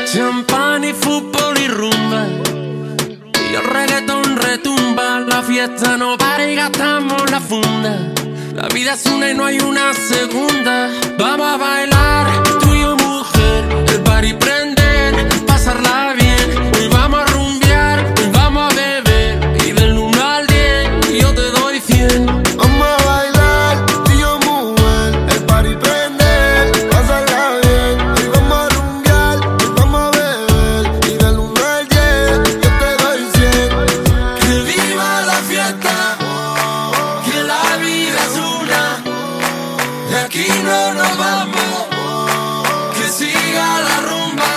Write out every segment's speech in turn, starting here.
Champán y fútbol y rumba, y el reggaetón retumba. La fiesta no para y gastamos la funda. La vida es una y no hay una segunda. Vamos a bailar, tú y yo mujer, el party prender, pasarla bien. Hoy vamos a rumbear, hoy vamos a beber, y del 1 al 10 yo te doy 100. Vamos a bailar, tú y yo mujer, el party prender, pasarla bien. Hoy vamos a rumbear, hoy vamos a beber, y del 1 al 10 yo te doy 100. Que viva la fiesta, que la vida es una, de aquí no nos vamos, que siga la rumba.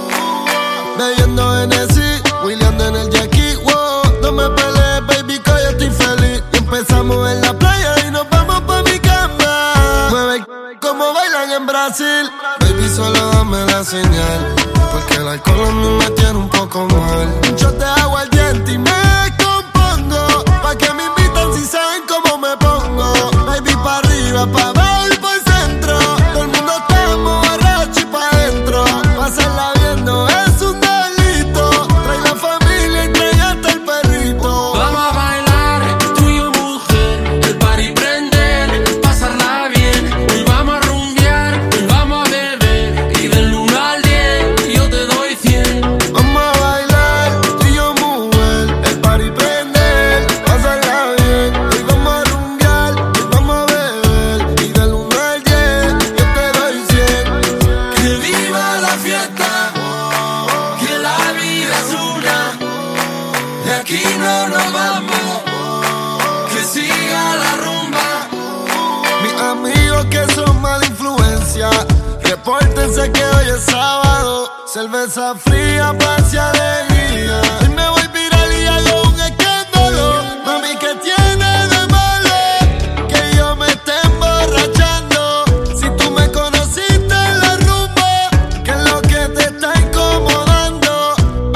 Bebiendo Hennessy, William en el Jackie, wow. No me pelees, baby, que yo estoy feliz. Y empezamos en la playa y nos vamos pa' mi cama. Mueve como bailan en Brasil. Baby, solo dame la señal, porque el alcohol a mí me tiene un poco mal. Yo te hago el diente y me compongo, pa' que me invitan si saben cómo me pongo. Baby, pa' arriba, pa' abajo y por el centro. Todo el mundo estamos borracho y pa' adentro. Pasarla viendo es un delito. Trae la familia y trae hasta el perrito. Vamos a bailar, tú y yo mujer, el party prender, pasarla bien. Hoy vamos a rumbear, hoy vamos a beber, y del 1 al 10 yo te doy 100. Vamos a bailar, tú y yo mujer, el party prender, pasarla bien. Hoy vamos a rumbear, hoy vamos a beber, y del 1 al 10 yo te doy 100. Que viva la fiesta, que la vida es una, de aquí no nos vamos, que siga la rumba. Mis amigos que son mala influencia, repórtense que hoy es sábado. Cerveza fría, paz y alegría. Hoy me voy viral y hago un escándalo. Mami, ¿qué tiene de malo que yo me esté emborrachando? Si tú me conociste en la rumba, ¿qué es lo que te está incomodando?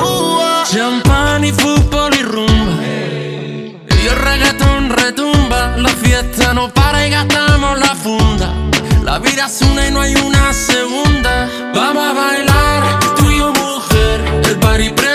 Champán y fútbol y rumba, y el reggaetón retumba. La fiesta no para y gastamos la funda. La vida es una y no hay una segunda. Vamos a bailar, tú y yo mujer, el party prende.